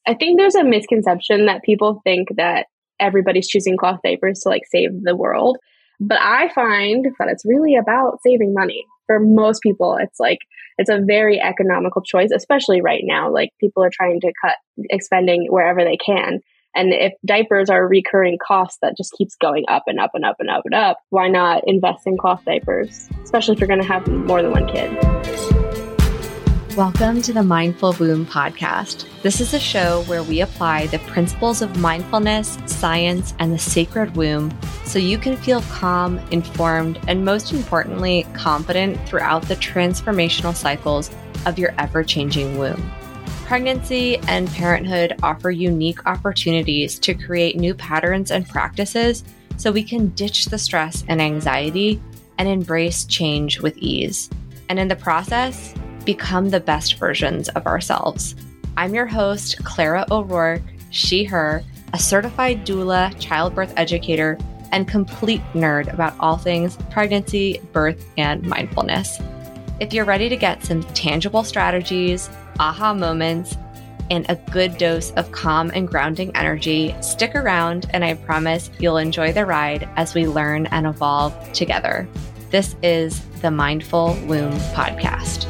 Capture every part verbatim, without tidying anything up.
I think there's a misconception that people think that everybody's choosing cloth diapers to like save the world. But I find that it's really about saving money. For most people, it's like, it's a very economical choice, especially right now. Like people are trying to cut expending wherever they can. And if diapers are a recurring cost that just keeps going up and up and up and up and up, why not invest in cloth diapers, especially if you're going to have more than one kid? Welcome to the Mindful Womb podcast. This is a show where we apply the principles of mindfulness, science, and the sacred womb so you can feel calm, informed, and most importantly, confident throughout the transformational cycles of your ever-changing womb. Pregnancy and parenthood offer unique opportunities to create new patterns and practices so we can ditch the stress and anxiety and embrace change with ease. And in the process, become the best versions of ourselves. I'm your host, Clara O'Rourke, she, her, a certified doula, childbirth educator, and complete nerd about all things pregnancy, birth, and mindfulness. If you're ready to get some tangible strategies, aha moments, and a good dose of calm and grounding energy, stick around and I promise you'll enjoy the ride as we learn and evolve together. This is the Mindful Womb podcast.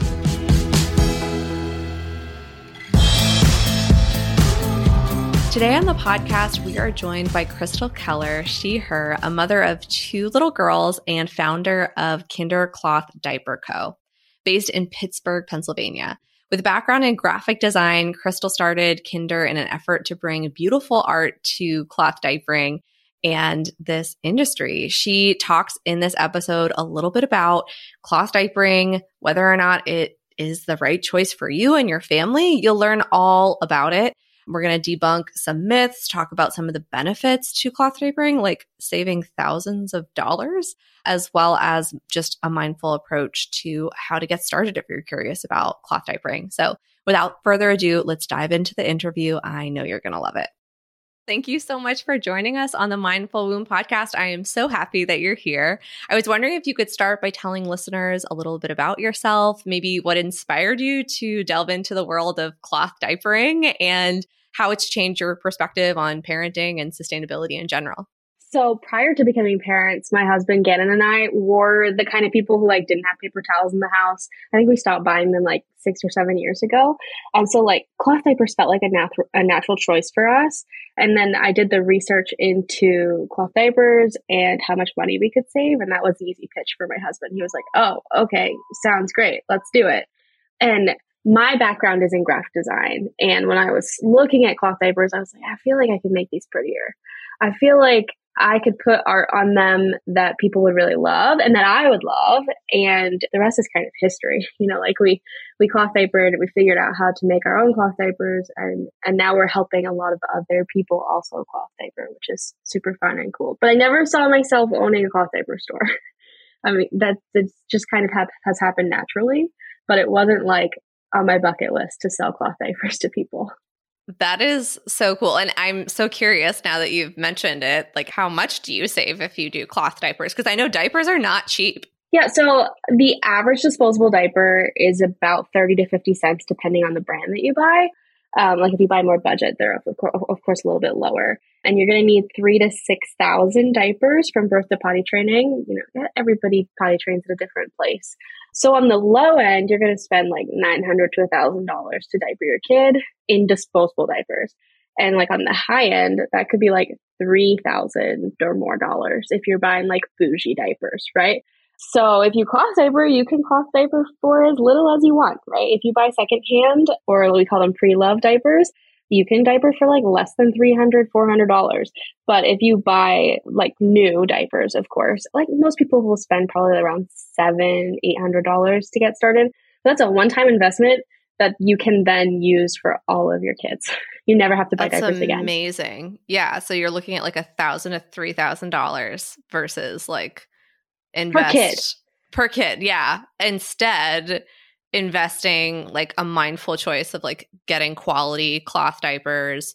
Today on the podcast, we are joined by Crystal Keller, she, her, a mother of two little girls and founder of Kinder Cloth Diaper Co., based in Pittsburgh, Pennsylvania. With a background in graphic design, Crystal started Kinder in an effort to bring beautiful art to cloth diapering and this industry. She talks in this episode a little bit about cloth diapering, whether or not it is the right choice for you and your family. You'll learn all about it. We're going to debunk some myths, talk about some of the benefits to cloth diapering, like saving thousands of dollars, as well as just a mindful approach to how to get started if you're curious about cloth diapering. So without further ado, let's dive into the interview. I know you're going to love it. Thank you so much for joining us on the Mindful Womb podcast. I am so happy that you're here. I was wondering if you could start by telling listeners a little bit about yourself, maybe what inspired you to delve into the world of cloth diapering and how it's changed your perspective on parenting and sustainability in general. So prior to becoming parents, my husband Gannon and I were the kind of people who like didn't have paper towels in the house. I think we stopped buying them like six or seven years ago. And so like cloth diapers felt like a, nat- a natural choice for us. And then I did the research into cloth diapers and how much money we could save. And that was the easy pitch for my husband. He was like, oh, okay, sounds great. Let's do it. And my background is in graphic design. And when I was looking at cloth diapers, I was like, I feel like I can make these prettier. I feel like I could put art on them that people would really love and that I would love. And the rest is kind of history. You know, like we, we cloth diapered, we figured out how to make our own cloth diapers. And, and now we're helping a lot of other people also cloth diaper, which is super fun and cool. But I never saw myself owning a cloth diaper store. I mean, that that's just kind of ha- has happened naturally, but it wasn't like on my bucket list to sell cloth diapers to people. That is so cool. And I'm so curious now that you've mentioned it, like how much do you save if you do cloth diapers? Because I know diapers are not cheap. Yeah. So the average disposable diaper is about thirty to fifty cents, depending on the brand that you buy. Um, like if you buy more budget, they're of course, of course a little bit lower. And you're going to need three to six thousand diapers from birth to potty training. You know, everybody potty trains at a different place. So on the low end, you're going to spend like nine hundred to a thousand dollars to diaper your kid in disposable diapers. And like on the high end, that could be like three thousand or more dollars if you're buying like bougie diapers, right? So if you cloth diaper, you can cloth diaper for as little as you want, right? If you buy secondhand, or we call them pre-loved diapers, you can diaper for like less than three hundred dollars, four hundred dollars. But if you buy like new diapers, of course, like most people will spend probably around seven hundred dollars, eight hundred dollars to get started. That's a one-time investment that you can then use for all of your kids. You never have to buy That's diapers again. Amazing. Yeah. So you're looking at like a thousand to three thousand dollars versus like invest per kid. Per kid, yeah. Instead, investing like a mindful choice of like getting quality cloth diapers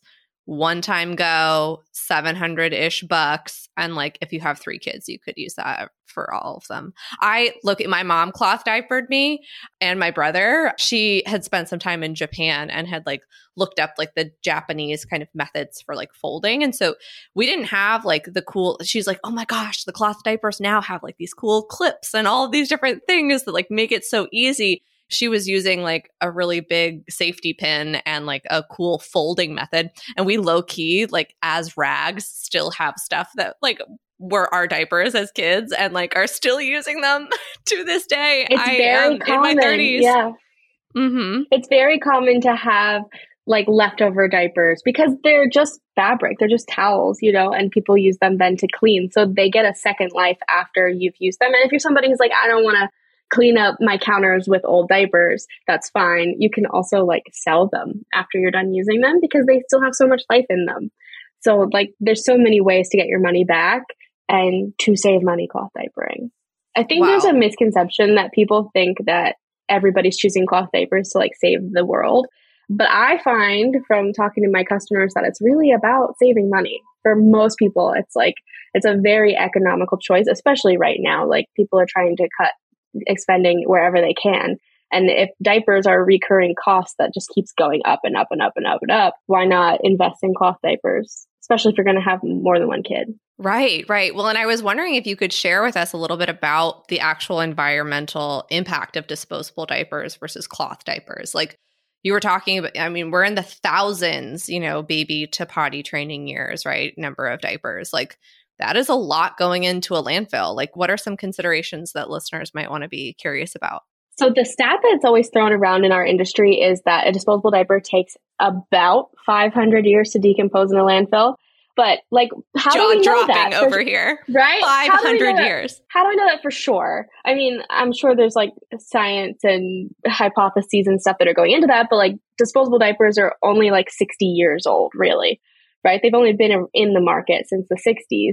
one time go, seven hundred ish bucks. And like, if you have three kids, you could use that for all of them. I look at my mom cloth diapered me, and my brother, she had spent some time in Japan and had like looked up like the Japanese kind of methods for like folding. And so we didn't have like the cool, she's like, oh my gosh, the cloth diapers now have like these cool clips and all of these different things that like make it so easy. She was using like a really big safety pin and like a cool folding method. And we low key, like as rags, still have stuff that like were our diapers as kids and like are still using them to this day. It's I very am common. in my thirties. Yeah. Mm-hmm. It's very common to have like leftover diapers because they're just fabric. They're just towels, you know, and people use them then to clean. So they get a second life after you've used them. And if you're somebody who's like, I don't want to clean up my counters with old diapers, that's fine. You can also like sell them after you're done using them because they still have so much life in them. So like there's so many ways to get your money back and to save money cloth diapering. I think Wow. there's a misconception that people think that everybody's choosing cloth diapers to like save the world. But I find from talking to my customers that it's really about saving money. For most people, it's like, it's a very economical choice, especially right now. Like people are trying to cut expending wherever they can. And if diapers are a recurring cost that just keeps going up and up and up and up and up, why not invest in cloth diapers, especially if you're going to have more than one kid? Right, right. Well, and I was wondering if you could share with us a little bit about the actual environmental impact of disposable diapers versus cloth diapers. Like you were talking about, I mean, we're in the thousands, you know, baby to potty training years, right? Number of diapers. Like that is a lot going into a landfill. Like what are some considerations that listeners might want to be curious about? So the stat that's always thrown around in our industry is that a disposable diaper takes about five hundred years to decompose in a landfill. But like, how Jaw do we know dropping that? over For, here. right? five hundred years. How do I know that for sure? I mean, I'm sure there's like science and hypotheses and stuff that are going into that, but like disposable diapers are only like sixty years old, really, right? They've only been in the market since the sixties.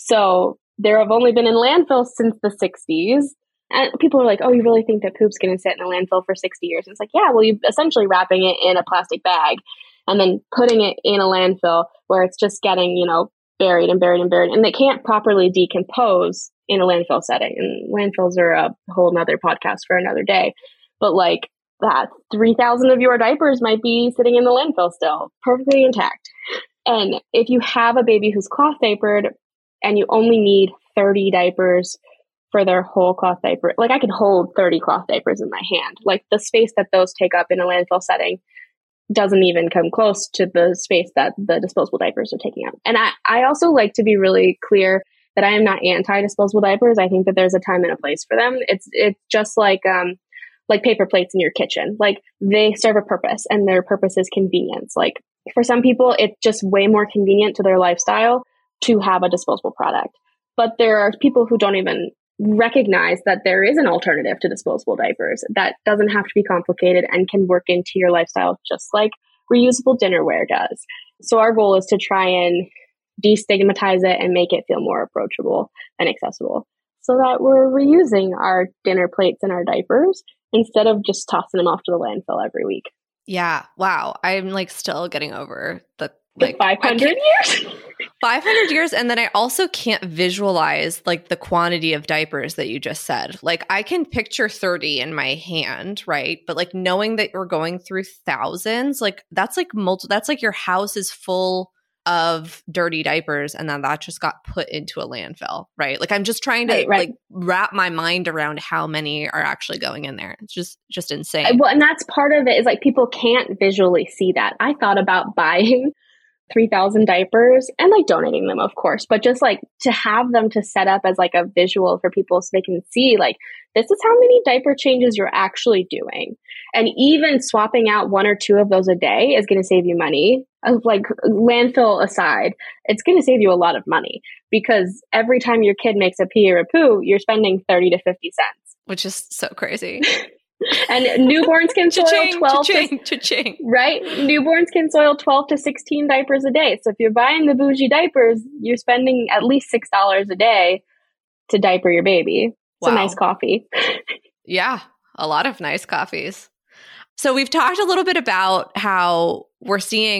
So they have only been in landfills since the sixties. And people are like, oh, you really think that poop's going to sit in a landfill for sixty years? And it's like, yeah, well, you're essentially wrapping it in a plastic bag and then putting it in a landfill where it's just getting, you know, buried and buried and buried. And they can't properly decompose in a landfill setting. And landfills are a whole nother podcast for another day. But like that, three thousand of your diapers might be sitting in the landfill still, perfectly intact. And if you have a baby who's cloth diapered and you only need thirty diapers for their whole cloth diaper, like I can hold thirty cloth diapers in my hand. Like the space that those take up in a landfill setting doesn't even come close to the space that the disposable diapers are taking up. And I, I also like to be really clear that I am not anti-disposable diapers. I think that there's a time and a place for them. It's it's just like um like paper plates in your kitchen. Like they serve a purpose and their purpose is convenience. Like for some people, it's just way more convenient to their lifestyle to have a disposable product. But there are people who don't even recognize that there is an alternative to disposable diapers that doesn't have to be complicated and can work into your lifestyle just like reusable dinnerware does. So our goal is to try and destigmatize it and make it feel more approachable and accessible so that we're reusing our dinner plates and our diapers instead of just tossing them off to the landfill every week. Yeah. Wow. I'm like still getting over the like five hundred years. five hundred years. And then I also can't visualize like the quantity of diapers that you just said. Like I can picture thirty in my hand, right? But like knowing that you're going through thousands, like that's like multi, that's like your house is full of dirty diapers and then that just got put into a landfill, right? Like I'm just trying to right, right. like wrap my mind around how many are actually going in there. It's just, just insane. Well, and that's part of it is like people can't visually see that. I thought about buying three thousand diapers and like donating them, of course, but just like to have them to set up as like a visual for people so they can see like, this is how many diaper changes you're actually doing. And even swapping out one or two of those a day is going to save you money. Like landfill aside, it's going to save you a lot of money because every time your kid makes a pee or a poo, you're spending thirty to fifty cents. Which is so crazy. And newborns can soil cha-ching, twelve cha-ching, to, cha-ching. right? Newborns can soil twelve to sixteen diapers a day. So if you're buying the bougie diapers, you're spending at least six dollars a day to diaper your baby. It's Wow. a nice coffee. Yeah, a lot of nice coffees. So we've talked a little bit about how we're seeing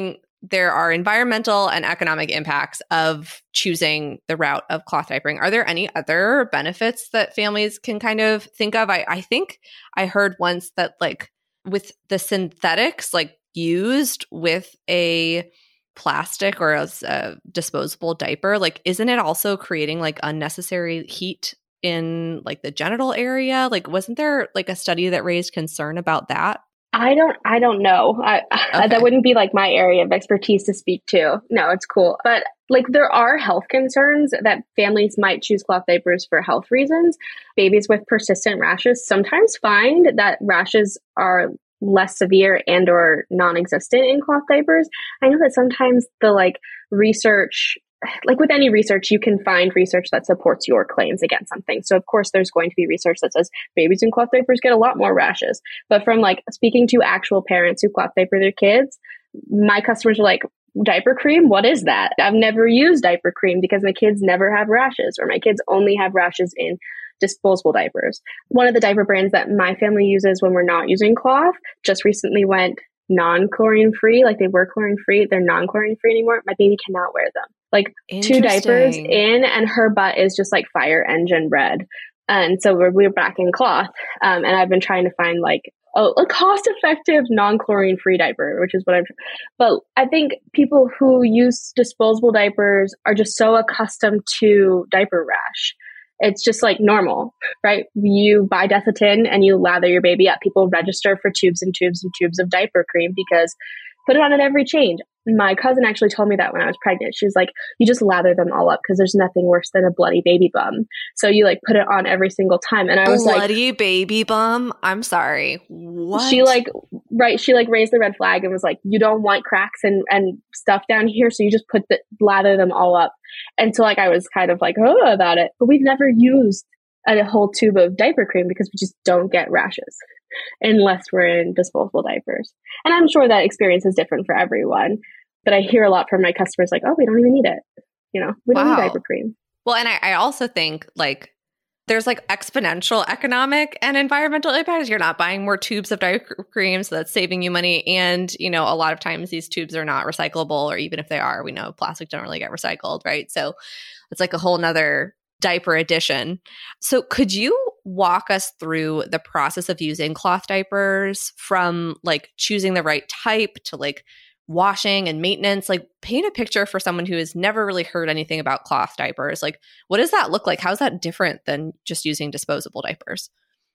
there are environmental and economic impacts of choosing the route of cloth diapering. Are there any other benefits that families can kind of think of? I, I think I heard once that like with the synthetics like used with a plastic or a, a disposable diaper, like isn't it also creating like unnecessary heat in like the genital area? Like wasn't there like a study that raised concern about that? I don't, I don't know. I, okay. That wouldn't be like my area of expertise to speak to. No, it's cool. But like there are health concerns that families might choose cloth diapers for health reasons. Babies with persistent rashes sometimes find that rashes are less severe and or non-existent in cloth diapers. I know that sometimes the like research, like with any research, you can find research that supports your claims against something. So of course, there's going to be research that says babies in cloth diapers get a lot more rashes. But from like speaking to actual parents who cloth diaper their kids, my customers are like, diaper cream? What is that? I've never used diaper cream because my kids never have rashes, or my kids only have rashes in disposable diapers. One of the diaper brands that my family uses when we're not using cloth just recently went non-chlorine free. Like they were chlorine free. They're non-chlorine free anymore. My baby cannot wear them. Like two diapers in and her butt is just like fire engine red. And so we're, we're back in cloth. Um, and I've been trying to find like a, a cost-effective non-chlorine free diaper, which is what I'm, but I think people who use disposable diapers are just so accustomed to diaper rash. It's just like normal, right? You buy Desitin and you lather your baby up. People register for tubes and tubes and tubes of diaper cream because put it on at every change. My cousin actually told me that when I was pregnant. She was like, you just lather them all up because there's nothing worse than a bloody baby bum. So you like put it on every single time. And I was bloody like, bloody baby bum? I'm sorry. What? She like, right. She like raised the red flag and was like, you don't want cracks and, and stuff down here. So you just put the, lather them all up. And so like, I was kind of like, oh, about it, but we've never used a whole tube of diaper cream because we just don't get rashes unless we're in disposable diapers. And I'm sure that experience is different for everyone, but I hear a lot from my customers like, oh, we don't even need it. You know, we don't wow. need diaper cream. Well, and I, I also think like there's like exponential economic and environmental impacts. You're not buying more tubes of diaper cream, so that's saving you money. And, you know, a lot of times these tubes are not recyclable, or even if they are, we know plastic don't really get recycled, right? So it's like a whole nother diaper addition. So could you walk us through the process of using cloth diapers from like choosing the right type to like washing and maintenance? Like paint a picture for someone who has never really heard anything about cloth diapers. Like what does that look like? How is that different than just using disposable diapers?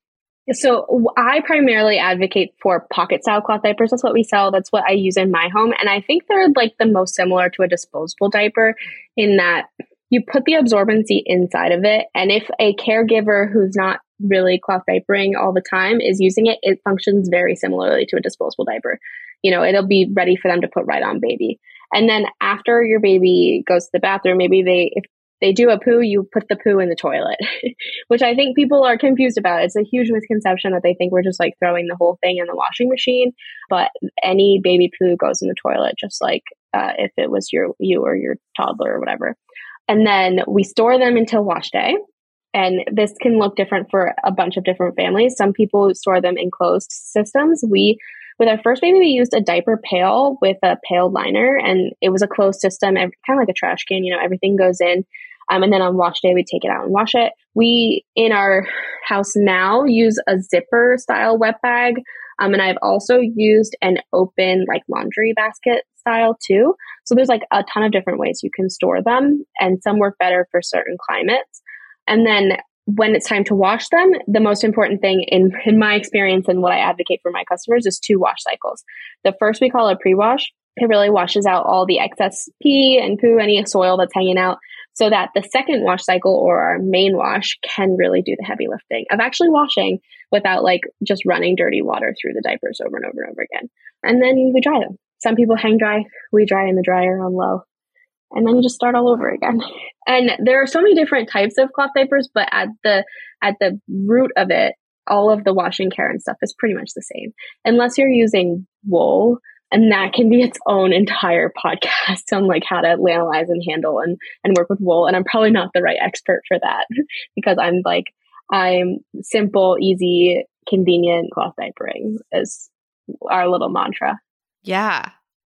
So I primarily advocate for pocket style cloth diapers. That's what we sell. That's what I use in my home. And I think they're like the most similar to a disposable diaper in that you put the absorbency inside of it. And if a caregiver who's not really cloth diapering all the time is using it, it functions very similarly to a disposable diaper. You know, it'll be ready for them to put right on baby. And then after your baby goes to the bathroom, maybe they, if they do a poo, you put the poo in the toilet, which I think people are confused about. It's a huge misconception that they think we're just like throwing the whole thing in the washing machine, but any baby poo goes in the toilet, just like uh, if it was your, you or your toddler or whatever. And then we store them until wash day. And this can look different for a bunch of different families. Some people store them in closed systems. We, with our first baby, we used a diaper pail with a pail liner, and it was a closed system, kind of like a trash can, you know, everything goes in. Um, and then on wash day, we take it out and wash it. We, in our house now, use a zipper style wet bag. Um, and I've also used an open like laundry basket style too. So there's like a ton of different ways you can store them, and some work better for certain climates. And then when it's time to wash them, the most important thing in, in my experience and what I advocate for my customers is two wash cycles. The first we call a pre-wash. It really washes out all the excess pee and poo, any soil that's hanging out, so that the second wash cycle or our main wash can really do the heavy lifting of actually washing without like just running dirty water through the diapers over and over and over again. And then we dry them. Some people hang dry. We dry in the dryer on low. And then you just start all over again. And there are so many different types of cloth diapers, but at the at the root of it, all of the washing care and stuff is pretty much the same. Unless you're using wool, and that can be its own entire podcast on like how to analyze and handle and, and work with wool. And I'm probably not the right expert for that because I'm like, I'm simple, easy, convenient cloth diapering is our little mantra. Yeah.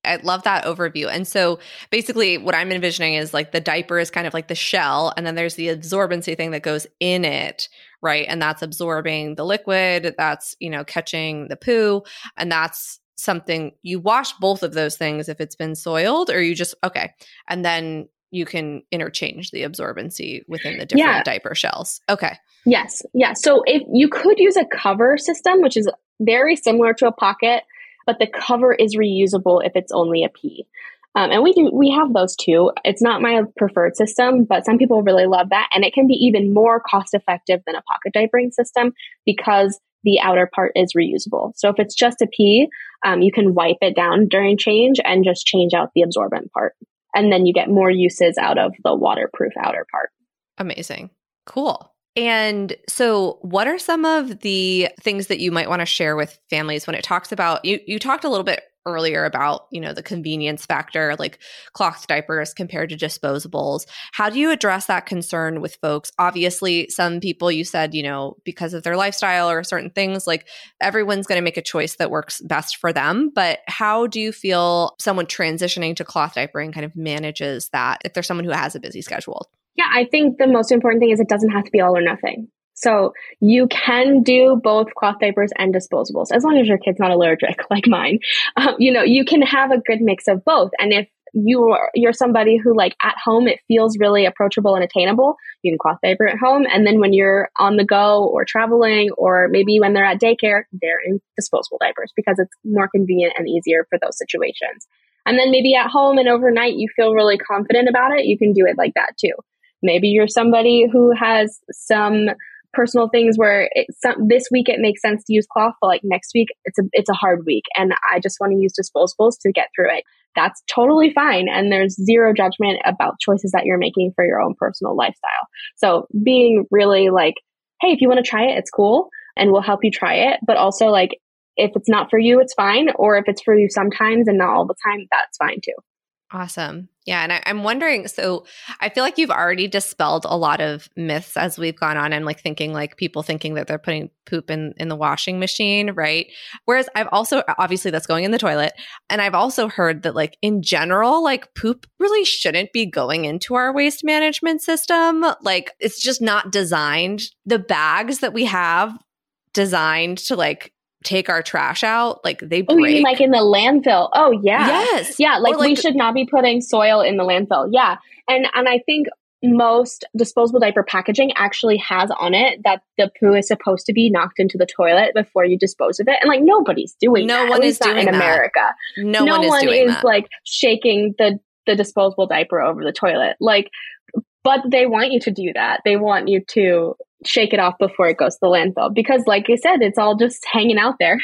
I love that overview. And so basically what I'm envisioning is like the diaper is kind of like the shell, and then there's the absorbency thing that goes in it, right? And that's absorbing the liquid, that's, you know, catching the poo, and that's something you wash both of those things if it's been soiled, or you just, okay. And then you can interchange the absorbency within the different Yeah. diaper shells. Okay. Yes. Yeah. So if you could use a cover system, which is very similar to a pocket, but the cover is reusable if it's only a pee. Um, and we do, we have those too. It's not my preferred system, but some people really love that. And it can be even more cost effective than a pocket diapering system because the outer part is reusable. So if it's just a pee, um, you can wipe it down during change and just change out the absorbent part. And then you get more uses out of the waterproof outer part. Amazing. Cool. And so what are some of the things that you might want to share with families when it talks about, you, you talked a little bit earlier about, you know, the convenience factor, like cloth diapers compared to disposables. How do you address that concern with folks? Obviously, some people, you said, you know, because of their lifestyle or certain things, like everyone's going to make a choice that works best for them. But how do you feel someone transitioning to cloth diapering kind of manages that if there's someone who has a busy schedule? Yeah, I think the most important thing is it doesn't have to be all or nothing. So you can do both cloth diapers and disposables, as long as your kid's not allergic like mine. Um, you know, you can have a good mix of both. And if you are, you're somebody who like at home, it feels really approachable and attainable, you can cloth diaper at home. And then when you're on the go or traveling, or maybe when they're at daycare, they're in disposable diapers because it's more convenient and easier for those situations. And then maybe at home and overnight, you feel really confident about it, you can do it like that too. Maybe you're somebody who has some personal things where it, some, this week it makes sense to use cloth, but like next week it's a it's a hard week, and I just want to use disposables to get through it. That's totally fine, and there's zero judgment about choices that you're making for your own personal lifestyle. So being really like, hey, if you want to try it, it's cool, and we'll help you try it. But also like, if it's not for you, it's fine, or if it's for you sometimes and not all the time, that's fine too. Awesome. Yeah. And I, I'm wondering, so I feel like you've already dispelled a lot of myths as we've gone on, and like thinking like people thinking that they're putting poop in, in the washing machine, right? Whereas I've also, obviously that's going in the toilet. And I've also heard that like in general, like poop really shouldn't be going into our waste management system. Like it's just not designed. The bags that we have designed to like take our trash out, like they break. Oh, you mean like in the landfill? Oh, yeah. Yes. Yeah, like, like we should not be putting soil in the landfill. Yeah. And and I think most disposable diaper packaging actually has on it that the poo is supposed to be knocked into the toilet before you dispose of it. And like nobody's doing no that. one At is least not doing in that. America. No, no one is one doing is that. like shaking the the disposable diaper over the toilet. Like, but they want you to do that. They want you to shake it off before it goes to the landfill, because like I said, it's all just hanging out there.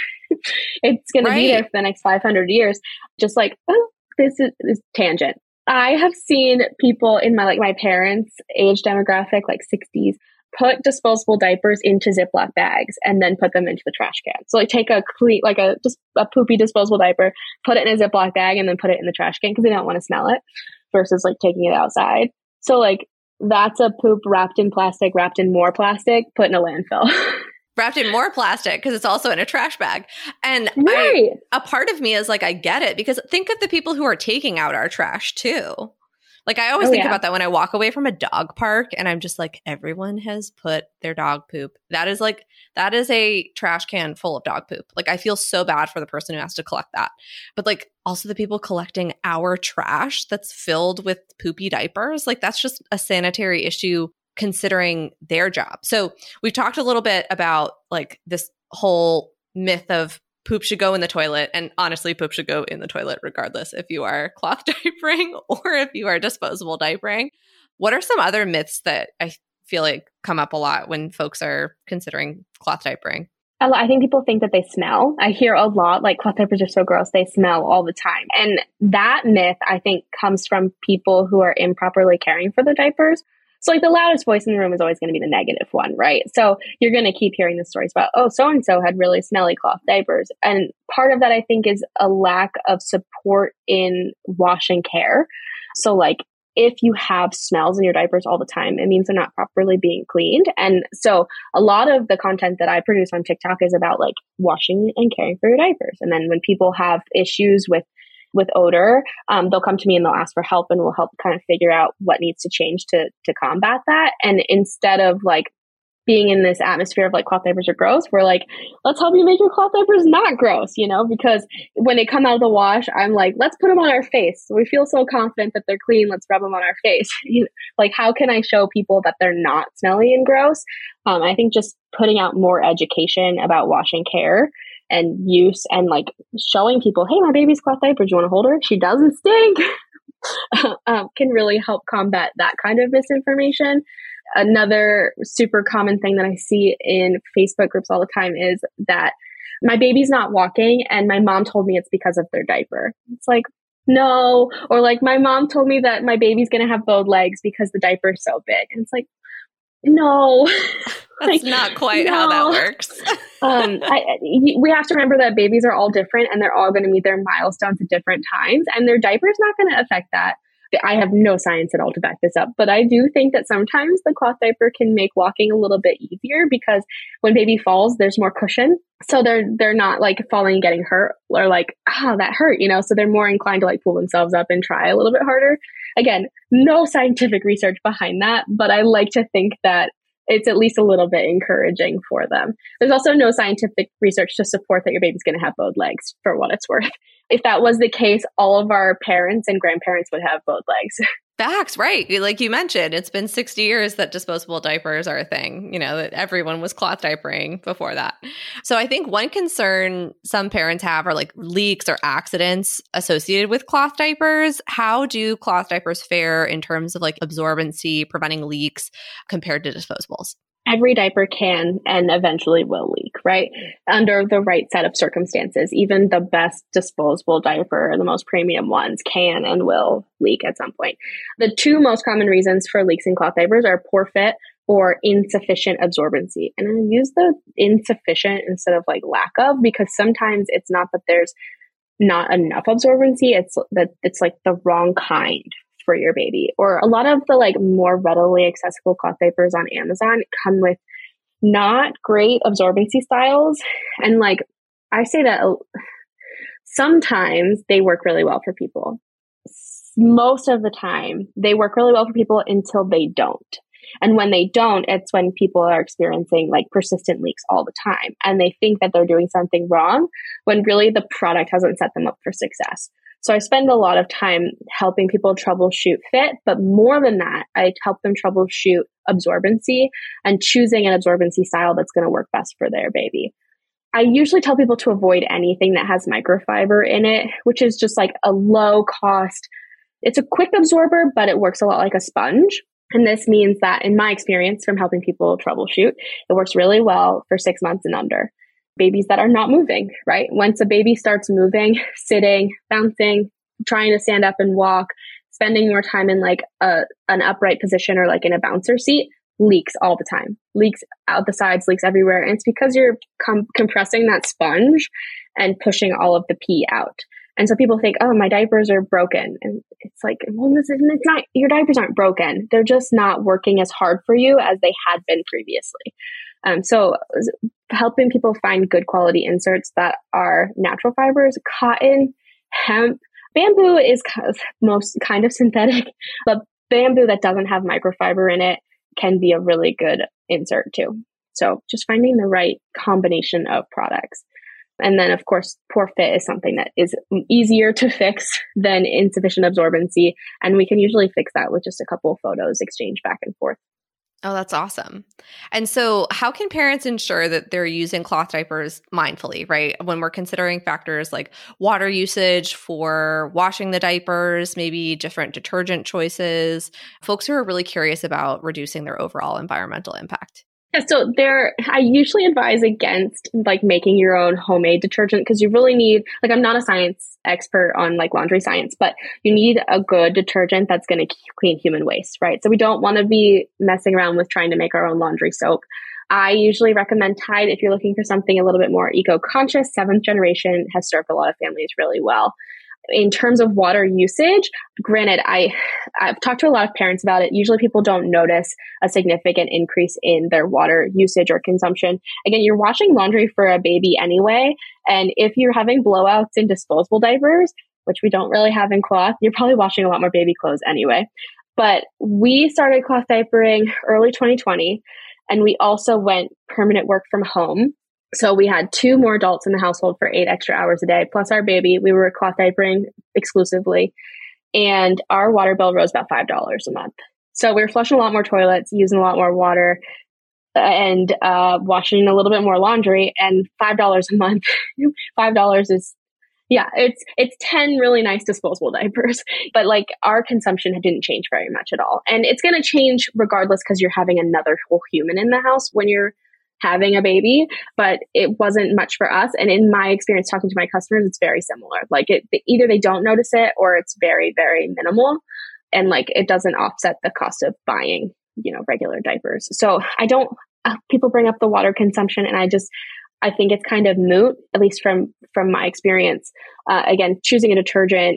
It's going Right. to be there for the next five hundred years. Just like, oh, this is, is tangent. I have seen people in my, like my parents' age demographic, like sixties, put disposable diapers into Ziploc bags and then put them into the trash can. So like take a clean, like a just a poopy disposable diaper, put it in a Ziploc bag and then put it in the trash can because they don't want to smell it, versus like taking it outside. So like that's a poop wrapped in plastic, wrapped in more plastic, put in a landfill. Wrapped in more plastic because it's also in a trash bag. And Right. I, a part of me is like, I get it, because think of the people who are taking out our trash too. Like I always Oh, think yeah. about that when I walk away from a dog park and I'm just like, everyone has put their dog poop. That is like, that is a trash can full of dog poop. Like I feel so bad for the person who has to collect that. But like also the people collecting our trash that's filled with poopy diapers, like that's just a sanitary issue considering their job. So we've talked a little bit about like this whole myth of poop should go in the toilet. And honestly, poop should go in the toilet regardless if you are cloth diapering or if you are disposable diapering. What are some other myths that I feel like come up a lot when folks are considering cloth diapering? I think people think that they smell. I hear a lot, like cloth diapers are so gross, they smell all the time. And that myth, I think, comes from people who are improperly caring for the diapers. So like the loudest voice in the room is always going to be the negative one, right? So you're going to keep hearing the stories about, oh, so-and-so had really smelly cloth diapers. And part of that, I think, is a lack of support in wash and care. So like if you have smells in your diapers all the time, it means they're not properly being cleaned. And so a lot of the content that I produce on TikTok is about like washing and caring for your diapers. And then when people have issues with with odor, um, they'll come to me and they'll ask for help, and we'll help kind of figure out what needs to change to to combat that. And instead of like being in this atmosphere of like cloth diapers are gross, we're like, let's help you make your cloth diapers not gross, you know, because when they come out of the wash, I'm like, let's put them on our face. We feel so confident that they're clean. Let's rub them on our face. Like, how can I show people that they're not smelly and gross? Um, I think just putting out more education about washing care and use, and like showing people, hey, my baby's cloth diaper, do you want to hold her? She doesn't stink. um, can really help combat that kind of misinformation. Another super common thing that I see in Facebook groups all the time is that my baby's not walking and my mom told me it's because of their diaper. It's like, no. Or like, my mom told me that my baby's going to have bowed legs because the diaper is so big. And it's like, no. That's like, not quite no. how that works. um, I, we have to remember that babies are all different and they're all going to meet their milestones at different times, and their diaper is not going to affect that. I have no science at all to back this up, but I do think that sometimes the cloth diaper can make walking a little bit easier because when baby falls, there's more cushion. So they're, they're not like falling and getting hurt or like, oh, that hurt, you know, so they're more inclined to like pull themselves up and try a little bit harder. Again, no scientific research behind that, but I like to think that it's at least a little bit encouraging for them. There's also no scientific research to support that your baby's going to have bowed legs, for what it's worth. If that was the case, all of our parents and grandparents would have bowed legs. Facts, right. Like you mentioned, it's been sixty years that disposable diapers are a thing, you know, that everyone was cloth diapering before that. So I think one concern some parents have are like leaks or accidents associated with cloth diapers. How do cloth diapers fare in terms of like absorbency, preventing leaks compared to disposables? Every diaper can and eventually will leak, right? Under the right set of circumstances. Even the best disposable diaper, the most premium ones, can and will leak at some point. The two most common reasons for leaks in cloth diapers are poor fit or insufficient absorbency. And I use the insufficient instead of like lack of, because sometimes it's not that there's not enough absorbency, it's that it's like the wrong kind for your baby. Or a lot of the like more readily accessible cloth diapers on Amazon come with not great absorbency styles. And like, I say that sometimes they work really well for people. Most of the time they work really well for people until they don't. And when they don't, it's when people are experiencing like persistent leaks all the time. And they think that they're doing something wrong when really the product hasn't set them up for success. So I spend a lot of time helping people troubleshoot fit, but more than that, I help them troubleshoot absorbency and choosing an absorbency style that's going to work best for their baby. I usually tell people to avoid anything that has microfiber in it, which is just like a low cost. It's a quick absorber, but it works a lot like a sponge. And this means that in my experience from helping people troubleshoot, it works really well for six months and under. Babies that are not moving, right? Once a baby starts moving, sitting, bouncing, trying to stand up and walk, spending more time in like a, an upright position or like in a bouncer seat, leaks all the time. Leaks out the sides, leaks everywhere. And it's because you're com- compressing that sponge and pushing all of the pee out. And so people think, oh, my diapers are broken. And it's like, well, this isn't, it's not, your diapers aren't broken. They're just not working as hard for you as they had been previously. Um, so helping people find good quality inserts that are natural fibers, cotton, hemp, bamboo is most kind of synthetic, but bamboo that doesn't have microfiber in it can be a really good insert too. So just finding the right combination of products. And then, of course, poor fit is something that is easier to fix than insufficient absorbency. And we can usually fix that with just a couple of photos exchanged back and forth. Oh, that's awesome. And so how can parents ensure that they're using cloth diapers mindfully, right? When we're considering factors like water usage for washing the diapers, maybe different detergent choices, folks who are really curious about reducing their overall environmental impact. Yeah, so there, I usually advise against like making your own homemade detergent because you really need, like, I'm not a science expert on like laundry science, but you need a good detergent that's going to clean human waste, right? So we don't want to be messing around with trying to make our own laundry soap. I usually recommend Tide if you're looking for something a little bit more eco-conscious. Seventh generation has served a lot of families really well. In terms of water usage, granted, I, I've talked to a lot of parents about it. Usually people don't notice a significant increase in their water usage or consumption. Again, you're washing laundry for a baby anyway. And if you're having blowouts in disposable diapers, which we don't really have in cloth. You're probably washing a lot more baby clothes anyway. But we started cloth diapering early twenty twenty, and we also went permanent work from home. So we had two more adults in the household for eight extra hours a day, plus our baby. We were cloth diapering exclusively, and our water bill rose about five dollars a month. So we were flushing a lot more toilets, using a lot more water, and uh, washing a little bit more laundry. And five dollars a month, five dollars is, yeah, it's it's ten really nice disposable diapers. But like our consumption didn't change very much at all. And it's going to change regardless because you're having another whole human in the house when you're having a baby, but it wasn't much for us. And in my experience talking to my customers, it's very similar. Like it, either they don't notice it or it's very, very minimal. And like, it doesn't offset the cost of buying, you know, regular diapers. So I don't, uh, people bring up the water consumption, and I just, I think it's kind of moot, at least from, from my experience. Uh, again, choosing a detergent,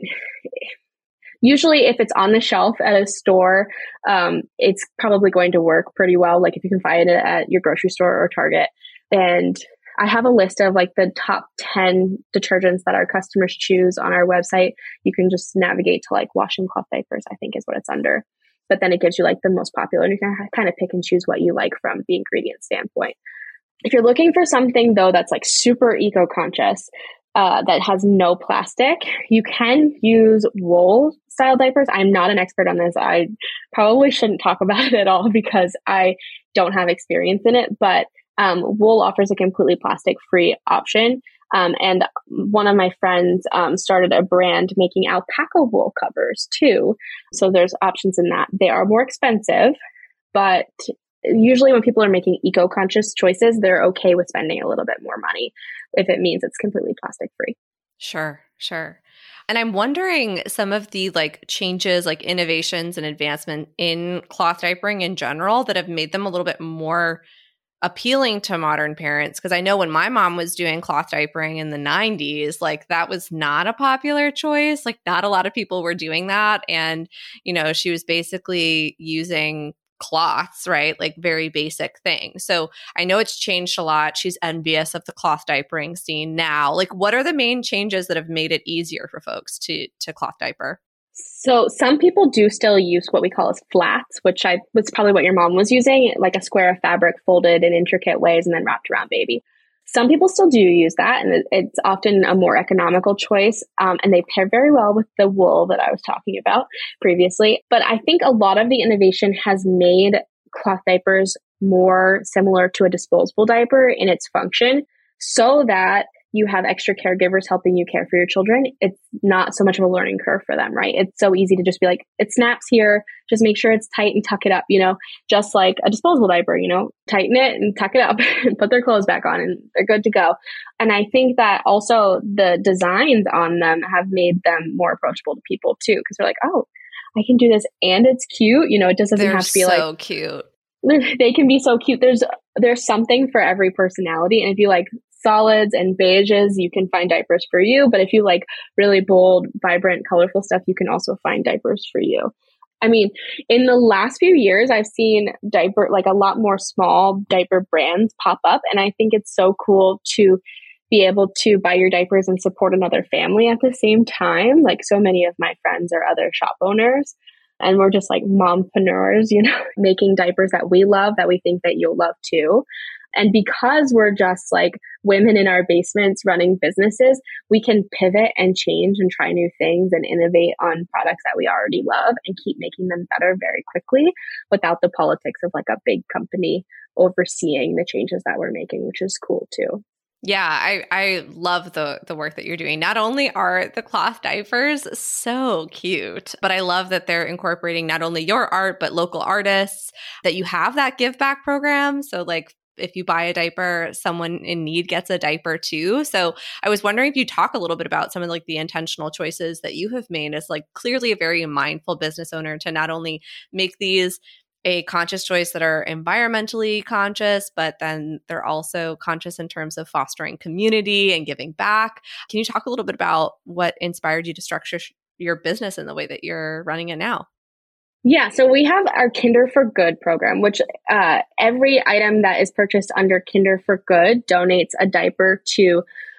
usually if it's on the shelf at a store, um, it's probably going to work pretty well. Like if you can find it at your grocery store or Target. And I have a list of like the top ten detergents that our customers choose on our website. You can just navigate to like washing cloth diapers, I think is what it's under. But then it gives you like the most popular, and you can kind of pick and choose what you like from the ingredient standpoint. If you're looking for something though that's like super eco-conscious, uh, that has no plastic, you can use wool style diapers. I'm not an expert on this. I probably shouldn't talk about it at all because I don't have experience in it, but um, wool offers a completely plastic free option. Um, and one of my friends um, started a brand making alpaca wool covers too. So there's options in that. They are more expensive, but usually when people are making eco-conscious choices, they're okay with spending a little bit more money if it means it's completely plastic free. Sure, sure. And I'm wondering some of the like changes, like innovations and advancement in cloth diapering in general that have made them a little bit more appealing to modern parents. Because I know when my mom was doing cloth diapering in the nineties, like that was not a popular choice. Like not a lot of people were doing that. And, you know, she was basically using cloths, right? Like very basic things. So I know it's changed a lot. She's envious of the cloth diapering scene now. Like what are the main changes that have made it easier for folks to to cloth diaper? So some people do still use what we call as flats, which I was probably what your mom was using, like a square of fabric folded in intricate ways and then wrapped around baby. Some people still do use that, and it's often a more economical choice, um, and they pair very well with the wool that I was talking about previously. But I think a lot of the innovation has made cloth diapers more similar to a disposable diaper in its function, so that you have extra caregivers helping you care for your children. It's not so much of a learning curve for them, right? It's so easy to just be like, it snaps here, just make sure it's tight and tuck it up, you know, just like a disposable diaper, you know, tighten it and tuck it up and put their clothes back on and they're good to go. And I think that also the designs on them have made them more approachable to people too, because they're like, oh, I can do this and it's cute. You know, it just doesn't they're have to be so like so cute. They can be so cute. There's there's something for every personality. And if you like solids and beiges, you can find diapers for you. But if you like really bold, vibrant, colorful stuff, you can also find diapers for you. I mean, in the last few years, I've seen diaper, like a lot more small diaper brands pop up. And I think it's so cool to be able to buy your diapers and support another family at the same time. Like so many of my friends are other shop owners. And we're just like mompreneurs, you know, making diapers that we love, that we think that you'll love too. And because we're just like women in our basements running businesses, we can pivot and change and try new things and innovate on products that we already love and keep making them better very quickly without the politics of like a big company overseeing the changes that we're making, which is cool too. Yeah, I, I love the the work that you're doing. Not only are the cloth diapers so cute, but I love that they're incorporating not only your art, but local artists, that you have that give back program. So like if you buy a diaper, someone in need gets a diaper too. So I was wondering if you talk a little bit about some of like the intentional choices that you have made as like clearly a very mindful business owner to not only make these a conscious choice that are environmentally conscious, but then they're also conscious in terms of fostering community and giving back. Can you talk a little bit about what inspired you to structure sh- your business in the way that you're running it now? Yeah, so we have our Kinder for Good program, which uh, every item that is purchased under Kinder for Good donates a diaper to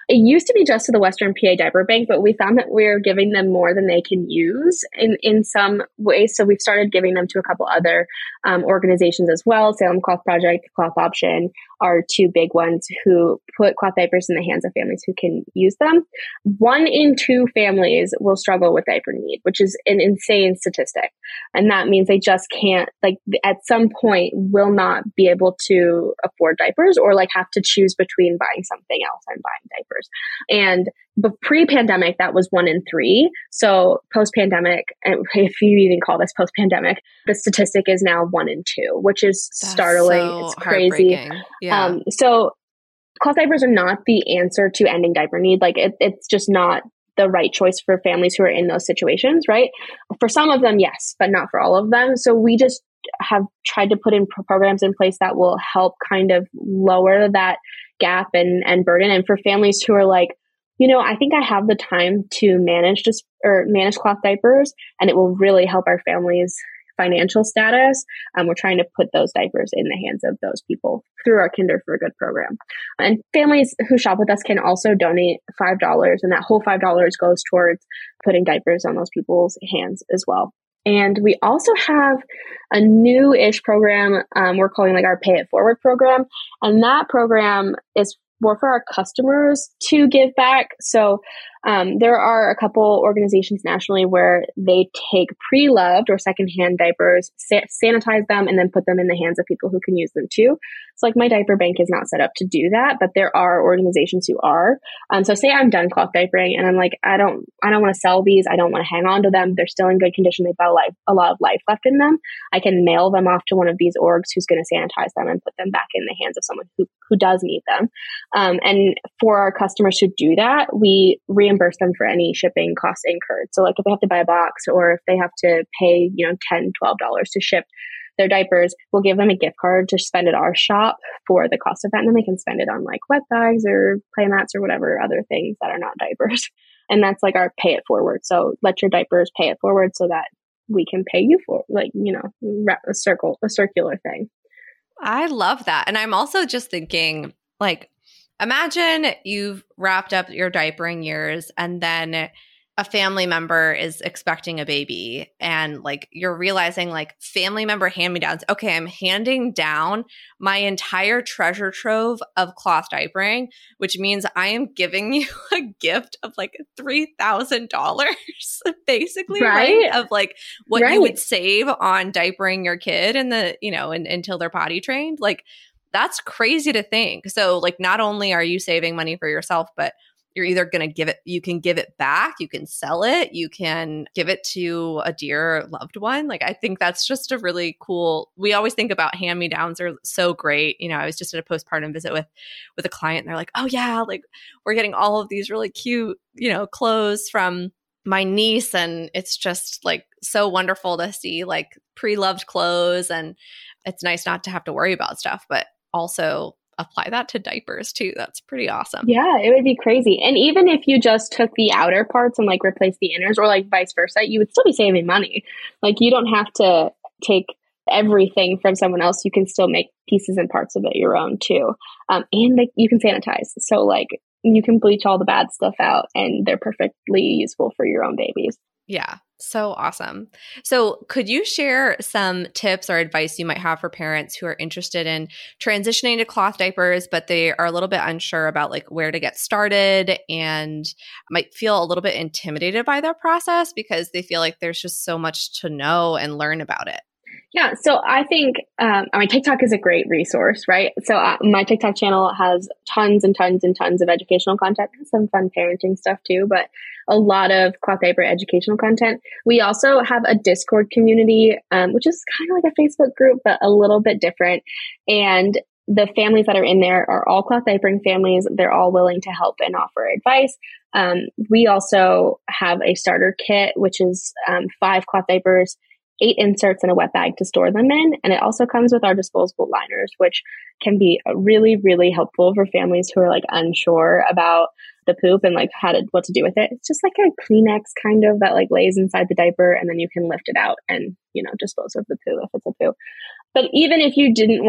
It used to be just to the Western P A Diaper Bank, but we found that we're giving them more than they can use in, in some ways. So we've started giving them to a couple other um, organizations as well. Salem Cloth Project, Cloth Option are two big ones who put cloth diapers in the hands of families who can use them. One in two families will struggle with diaper need, which is an insane statistic. And that means they just can't, like, at some point will not be able to afford diapers, or like have to choose between buying something else and buying diapers. And but pre-pandemic, that was one in three. So post-pandemic, if you even call this post-pandemic, the statistic is now one in two, which is That's startling. so it's crazy. Yeah. Um, so cloth diapers are not the answer to ending diaper need. Like it, it's just not the right choice for families who are in those situations, right? For some of them, yes, but not for all of them. So we just have tried to put in programs in place that will help kind of lower that gap and, and burden. And for families who are like, you know, I think I have the time to manage just or manage cloth diapers, and it will really help our family's financial status. Um, we're trying to put those diapers in the hands of those people through our Kinder for Good program. And families who shop with us can also donate five dollars, and that whole five dollars goes towards putting diapers on those people's hands as well. And we also have a new-ish program um, we're calling like our Pay It Forward program. And that program is more for our customers to give back. So um, there are a couple organizations nationally where they take pre-loved or secondhand diapers, sa- sanitize them, and then put them in the hands of people who can use them too. So like my diaper bank is not set up to do that, but there are organizations who are. Um, so say I'm done cloth diapering and I'm like, I don't, I don't want to sell these. I don't want to hang on to them. They're still in good condition. They've got a, life, a lot of life left in them. I can mail them off to one of these orgs who's going to sanitize them and put them back in the hands of someone who, who does need them. Um, and for our customers who do that, we reimburse them for any shipping costs incurred. So like if they have to buy a box or if they have to pay, you know, ten dollars, twelve dollars to ship their diapers, we'll give them a gift card to spend at our shop for the cost of that. And then they can spend it on like wet bags or play mats or whatever other things that are not diapers. And that's like our Pay It Forward. So let your diapers pay it forward so that we can pay you for, like, you know, a circle, a circular thing. I love that. And I'm also just thinking, like, imagine you've wrapped up your diapering years and then a family member is expecting a baby and like you're realizing like family member hand-me-downs. Okay, I'm handing down my entire treasure trove of cloth diapering, which means I am giving you a gift of like three thousand dollars basically, right? right? Of like what right. you would save on diapering your kid in the, you know, in, until they're potty trained. Like that's crazy to think. So like not only are you saving money for yourself, but you're either going to give it, you can give it back, you can sell it, you can give it to a dear loved one. Like, I think that's just a really cool, we always think about hand-me-downs are so great. You know, I was just at a postpartum visit with, with a client and they're like, oh yeah, like we're getting all of these really cute, you know, clothes from my niece. And it's just like so wonderful to see like pre-loved clothes. And it's nice not to have to worry about stuff, but also apply that to diapers too. That's pretty awesome. Yeah, it would be crazy. And even if you just took the outer parts and like replaced the inners or like vice versa, you would still be saving money. Like you don't have to take everything from someone else. You can still make pieces and parts of it your own too. Um, and like you can sanitize. So like you can bleach all the bad stuff out and they're perfectly useful for your own babies. Yeah. So awesome. So could you share some tips or advice you might have for parents who are interested in transitioning to cloth diapers, but they are a little bit unsure about like where to get started and might feel a little bit intimidated by that process because they feel like there's just so much to know and learn about it? Yeah. So I think, um, I mean, TikTok is a great resource, right? So uh, my TikTok channel has tons and tons and tons of educational content, some fun parenting stuff too, but a lot of cloth diaper educational content. We also have a Discord community, um, which is kind of like a Facebook group, but a little bit different. And the families that are in there are all cloth diapering families. They're all willing to help and offer advice. Um, we also have a starter kit, which is um, five cloth diapers, eight inserts and a wet bag to store them in. And it also comes with our disposable liners, which can be really, really helpful for families who are like unsure about the poop and like how to, what to do with it. It's just like a Kleenex kind of that like lays inside the diaper and then you can lift it out and, you know, dispose of the poo if it's a poo. But even if you didn't want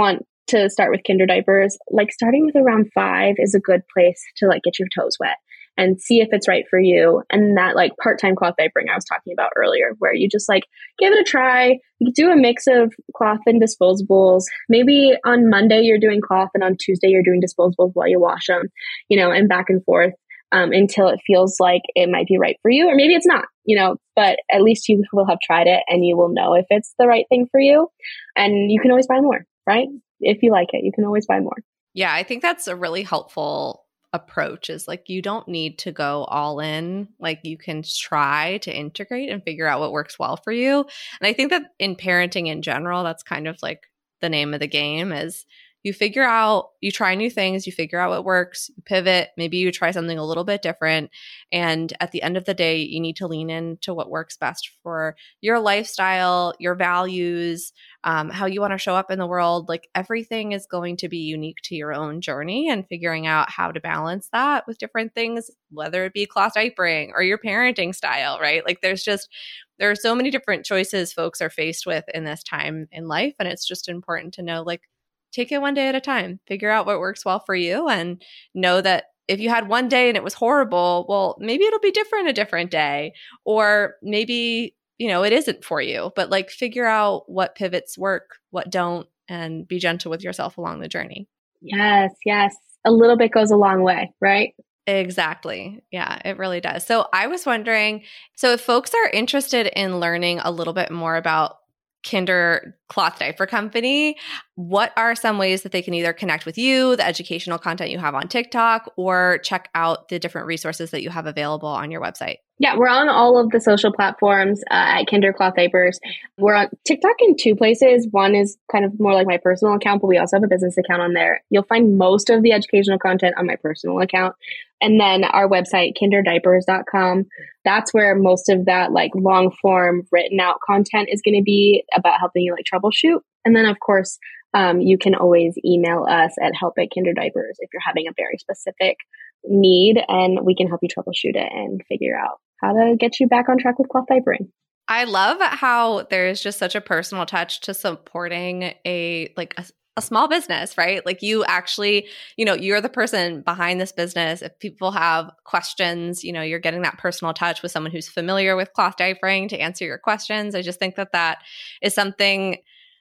to start with kinder diapers, like starting with around five is a good place to like get your toes wet and see if it's right for you. And that like part-time cloth diapering I was talking about earlier, where you just like give it a try. You do a mix of cloth and disposables. Maybe on Monday you're doing cloth and on Tuesday you're doing disposables while you wash them, you know, and back and forth um, until it feels like it might be right for you. Or maybe it's not, you know, but at least you will have tried it and you will know if it's the right thing for you. And you can always buy more, right? If you like it, you can always buy more. Yeah, I think that's a really helpful approach, is like you don't need to go all in. Like you can try to integrate and figure out what works well for you. And I think that in parenting in general, that's kind of like the name of the game, is you figure out, you try new things, you figure out what works, you pivot, maybe you try something a little bit different. And at the end of the day, you need to lean into what works best for your lifestyle, your values, um, how you want to show up in the world. Like everything is going to be unique to your own journey, and figuring out how to balance that with different things, whether it be cloth diapering or your parenting style, right? Like there's just, there are so many different choices folks are faced with in this time in life. And it's just important to know, like, take it one day at a time, figure out what works well for you, and know that if you had one day and it was horrible, well, maybe it'll be different a different day, or maybe, you know, it isn't for you, but like figure out what pivots work, what don't, and be gentle with yourself along the journey. Yes, yes. A little bit goes a long way, right? Exactly. Yeah, it really does. So I was wondering, so if folks are interested in learning a little bit more about Kinder Cloth Diaper Company, what are some ways that they can either connect with you, the educational content you have on TikTok, or check out the different resources that you have available on your website? Yeah, we're on all of the social platforms uh, at Kinder Cloth Diapers. We're on TikTok in two places. One is kind of more like my personal account, but we also have a business account on there. You'll find most of the educational content on my personal account. And then our website, kinder diapers dot com. That's where most of that like long form written out content is going to be about helping you like troubleshoot. And then of course, um, you can always email us at help at Kinder Diapers if you're having a very specific need, and we can help you troubleshoot it and figure out how to get you back on track with cloth diapering. I love how there's just such a personal touch to supporting a like a a small business, right? Like you actually, you know, you're the person behind this business. If people have questions, you know, you're getting that personal touch with someone who's familiar with cloth diapering to answer your questions. I just think that that is something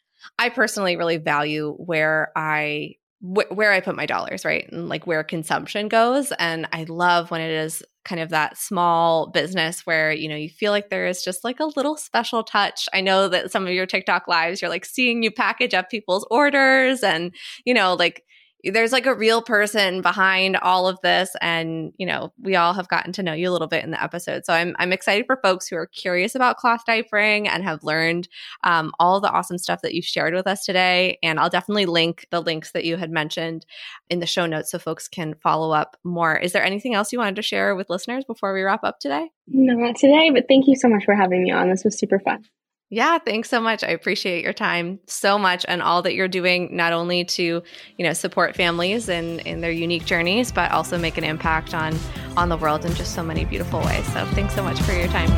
I personally really value, where I wh- where I put my dollars, right? And like where consumption goes. And I love when it is kind of that small business where, you know, you feel like there is just like a little special touch. I know that some of your TikTok lives, you're like seeing you package up people's orders, and, you know, like there's like a real person behind all of this. And, you know, we all have gotten to know you a little bit in the episode. So I'm I'm excited for folks who are curious about cloth diapering and have learned um, all the awesome stuff that you've shared with us today. And I'll definitely link the links that you had mentioned in the show notes so folks can follow up more. Is there anything else you wanted to share with listeners before we wrap up today? No, not today, but thank you so much for having me on. This was super fun. Yeah, thanks so much. I appreciate your time so much, and all that you're doing, not only to, you know, support families in, in their unique journeys, but also make an impact on, on the world in just so many beautiful ways. So thanks so much for your time.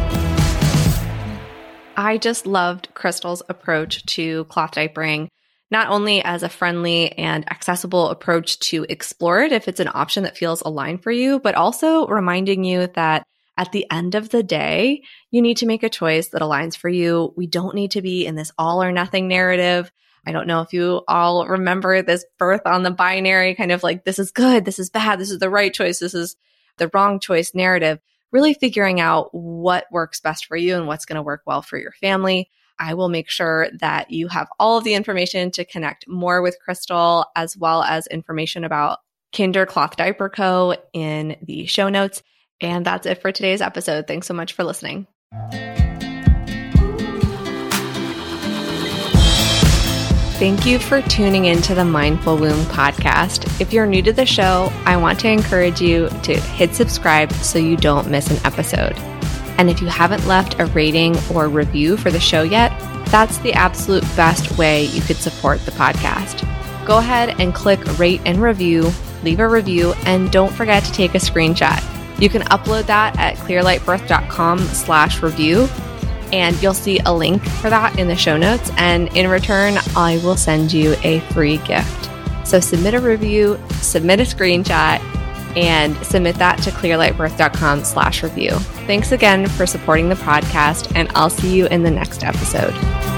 I just loved Crystal's approach to cloth diapering, not only as a friendly and accessible approach to explore it if it's an option that feels aligned for you, but also reminding you that at the end of the day, you need to make a choice that aligns for you. We don't need to be in this all or nothing narrative. I don't know if you all remember this birth on the binary, kind of like, this is good, this is bad, this is the right choice, this is the wrong choice narrative. Really figuring out what works best for you and what's going to work well for your family. I will make sure that you have all of the information to connect more with Crystal, as well as information about Kinder Cloth Diaper Co. in the show notes. And that's it for today's episode. Thanks so much for listening. Thank you for tuning into the Mindful Womb podcast. If you're new to the show, I want to encourage you to hit subscribe so you don't miss an episode. And if you haven't left a rating or review for the show yet, that's the absolute best way you could support the podcast. Go ahead and click rate and review, leave a review, and don't forget to take a screenshot. You can upload that at clearlightbirth dot com slash review. And you'll see a link for that in the show notes. And in return, I will send you a free gift. So submit a review, submit a screenshot, and submit that to clearlightbirth.com slash review. Thanks again for supporting the podcast, and I'll see you in the next episode.